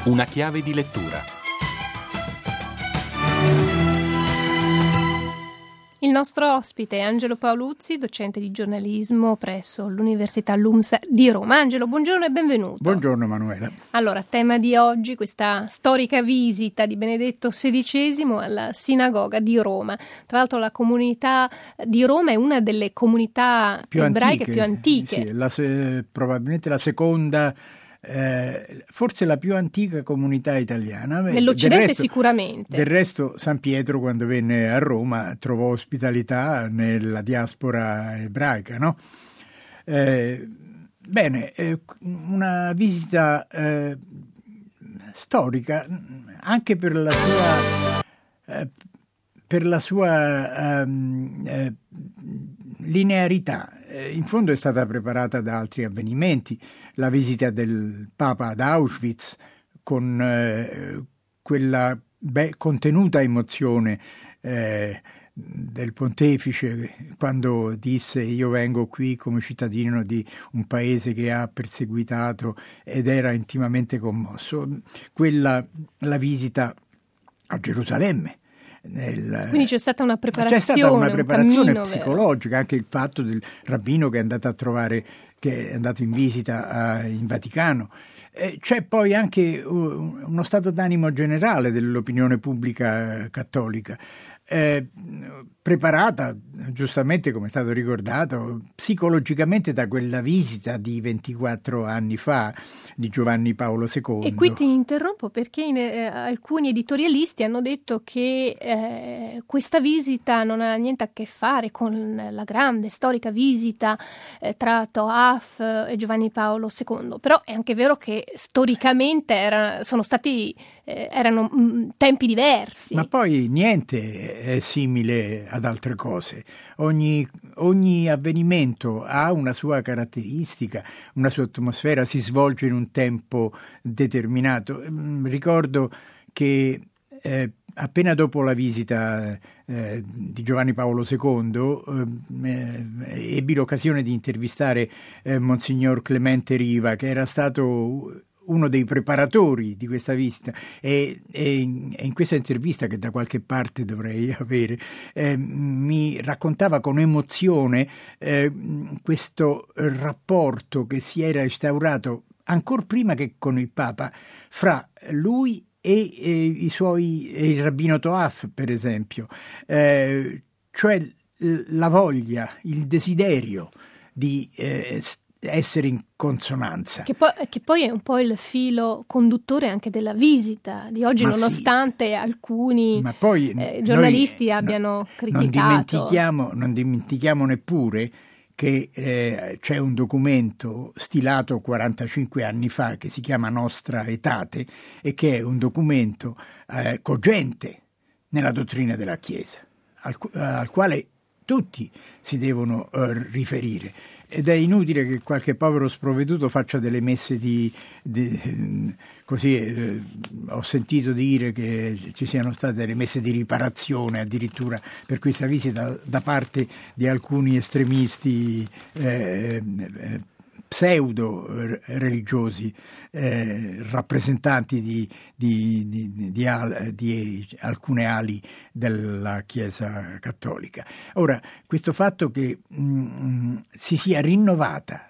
Una chiave di lettura. Il nostro ospite è Angelo Paoluzzi, docente di giornalismo presso l'Università LUMSS di Roma. Angelo, buongiorno e benvenuto. Buongiorno Emanuela. Allora, tema di oggi, questa storica visita di Benedetto XVI alla sinagoga di Roma. Tra l'altro la comunità di Roma è una delle comunità ebraiche più antiche. Sì, probabilmente la seconda, forse la più antica comunità italiana. Nell'Occidente sicuramente. Del resto San Pietro, quando venne a Roma, trovò ospitalità nella diaspora ebraica, no? Una visita storica anche per la sua linearità. In fondo è stata preparata da altri avvenimenti, la visita del Papa ad Auschwitz con quella contenuta emozione del pontefice quando disse: io vengo qui come cittadino di un paese che ha perseguitato, ed era intimamente commosso. La visita a Gerusalemme. Quindi c'è stata una preparazione, un cammino psicologica, vero? Anche il fatto del rabbino che è andato a trovare, che è andato in visita in Vaticano. C'è poi anche uno stato d'animo generale dell'opinione pubblica cattolica, preparata giustamente, come è stato ricordato, psicologicamente da quella visita di 24 anni fa di Giovanni Paolo II. E qui ti interrompo perché alcuni editorialisti hanno detto che questa visita non ha niente a che fare con la grande storica visita tra Toaf e Giovanni Paolo II, però è anche vero che storicamente erano tempi diversi. Ma poi niente è simile ad altre cose. Ogni avvenimento ha una sua caratteristica, una sua atmosfera, si svolge in un tempo determinato. Ricordo che appena dopo la visita di Giovanni Paolo II ebbi l'occasione di intervistare Monsignor Clemente Riva, che era stato uno dei preparatori di questa visita, e in questa intervista, che da qualche parte dovrei avere, mi raccontava con emozione questo rapporto che si era instaurato ancor prima che con il Papa fra lui e il rabbino Toaf, per esempio, cioè la voglia, il desiderio di essere in consonanza. Che poi è un po' il filo conduttore anche della visita di oggi, nonostante alcuni giornalisti abbiano criticato. Non dimentichiamo neppure che c'è un documento stilato 45 anni fa che si chiama Nostra Aetate, e che è un documento cogente nella dottrina della Chiesa, al quale tutti si devono riferire. Ed è inutile che qualche povero sprovveduto faccia delle messe così. Ho sentito dire che ci siano state delle messe di riparazione addirittura per questa visita da parte di alcuni estremisti pseudo religiosi, rappresentanti di alcune ali della Chiesa cattolica. Ora, questo fatto che si sia rinnovata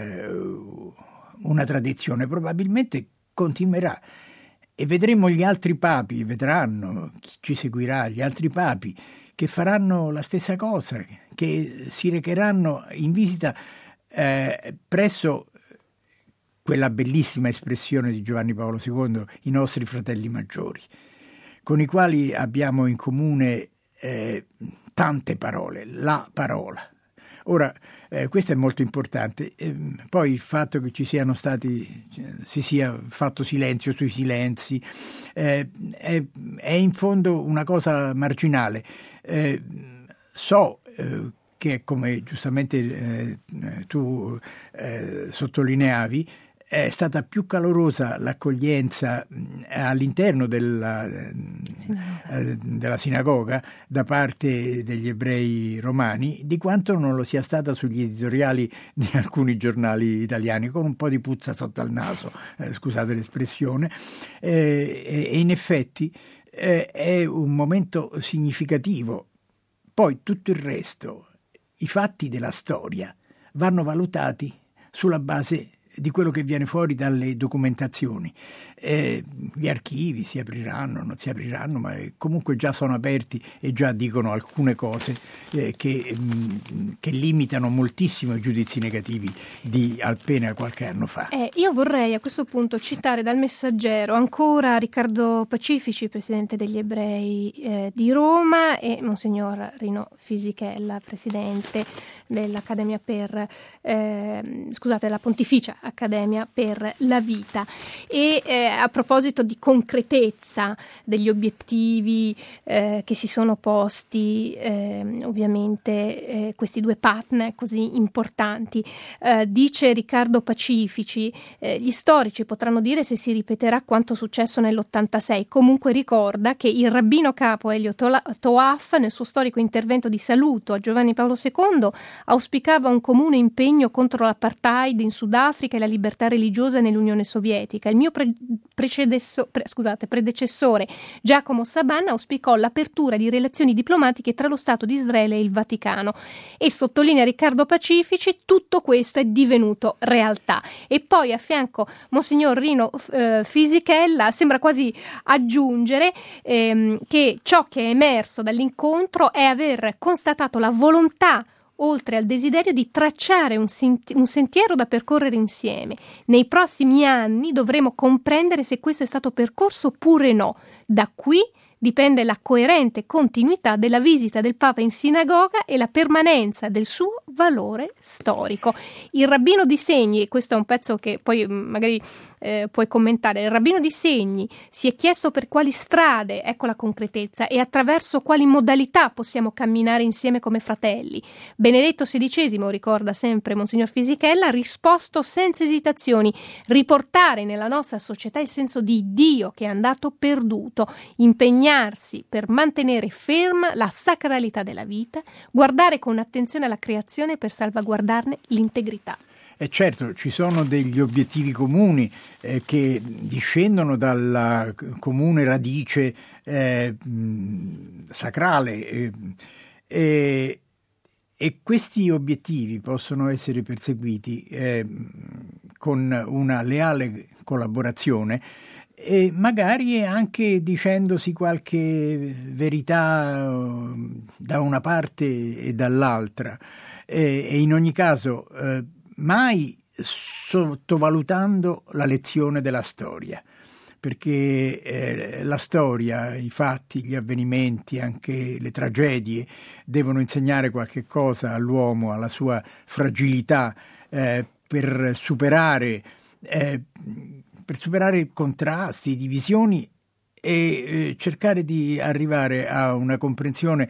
una tradizione probabilmente continuerà, e vedremo gli altri papi, vedranno chi ci seguirà, gli altri papi che faranno la stessa cosa, che si recheranno in visita presso quella bellissima espressione di Giovanni Paolo II, i nostri fratelli maggiori, con i quali abbiamo in comune tante parole, la parola. Ora, questo è molto importante. Poi il fatto che si sia fatto silenzio sui silenzi è in fondo una cosa marginale. Che, come giustamente tu sottolineavi, è stata più calorosa l'accoglienza all'interno della sinagoga da parte degli ebrei romani di quanto non lo sia stata sugli editoriali di alcuni giornali italiani, con un po' di puzza sotto al naso, scusate l'espressione, e in effetti è un momento significativo. Poi tutto il resto, i fatti della storia, vanno valutati sulla base di quello che viene fuori dalle documentazioni. Gli archivi si apriranno, non si apriranno, ma comunque già sono aperti e già dicono alcune cose che limitano moltissimo i giudizi negativi di appena qualche anno fa. Io vorrei a questo punto citare dal Messaggero ancora Riccardo Pacifici, presidente degli ebrei di Roma, e Monsignor Rino Fisichella, presidente dell'Accademia per la Pontificia Accademia per la Vita. E a proposito di concretezza degli obiettivi che si sono posti ovviamente questi due partner così importanti, dice Riccardo Pacifici, gli storici potranno dire se si ripeterà quanto successo nell'86, comunque ricorda che il rabbino capo Elio Toaf nel suo storico intervento di saluto a Giovanni Paolo II auspicava un comune impegno contro l'apartheid in Sudafrica e la libertà religiosa nell'Unione Sovietica. Il mio predecessore Giacomo Saban auspicò l'apertura di relazioni diplomatiche tra lo Stato di Israele e il Vaticano, e sottolinea Riccardo Pacifici, tutto questo è divenuto realtà. E poi a fianco Monsignor Rino Fisichella sembra quasi aggiungere che ciò che è emerso dall'incontro è aver constatato la volontà, oltre al desiderio, di tracciare un sentiero da percorrere insieme. Nei prossimi anni dovremo comprendere se questo è stato percorso oppure no. Da qui dipende la coerente continuità della visita del Papa in sinagoga e la permanenza del suo valore storico. Il rabbino di Segni, e questo è un pezzo che poi magari puoi commentare, il rabbino di Segni si è chiesto per quali strade, ecco la concretezza, e attraverso quali modalità possiamo camminare insieme come fratelli. Benedetto XVI, ricorda sempre Monsignor Fisichella, ha risposto senza esitazioni: riportare nella nostra società il senso di Dio che è andato perduto, impegnarsi per mantenere ferma la sacralità della vita, guardare con attenzione alla creazione per salvaguardarne l'integrità. E certo, ci sono degli obiettivi comuni che discendono dalla comune radice sacrale e questi obiettivi possono essere perseguiti con una leale collaborazione e magari anche dicendosi qualche verità da una parte e dall'altra, e in ogni caso mai sottovalutando la lezione della storia, perché la storia, i fatti, gli avvenimenti, anche le tragedie devono insegnare qualche cosa all'uomo, alla sua fragilità, per superare contrasti, divisioni e cercare di arrivare a una comprensione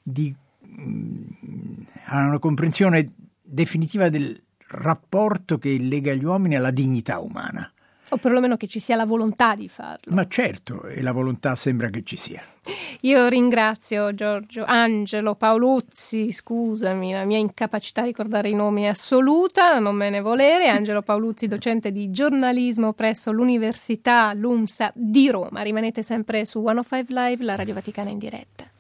definitiva del rapporto che lega gli uomini alla dignità umana. O perlomeno che ci sia la volontà di farlo. Ma certo, e la volontà sembra che ci sia. Io ringrazio Angelo Paoluzzi, scusami, la mia incapacità di ricordare i nomi è assoluta, non me ne volere. Angelo Paoluzzi, docente di giornalismo presso l'Università LUMSA di Roma. Rimanete sempre su 105 Live, la Radio Vaticana in diretta.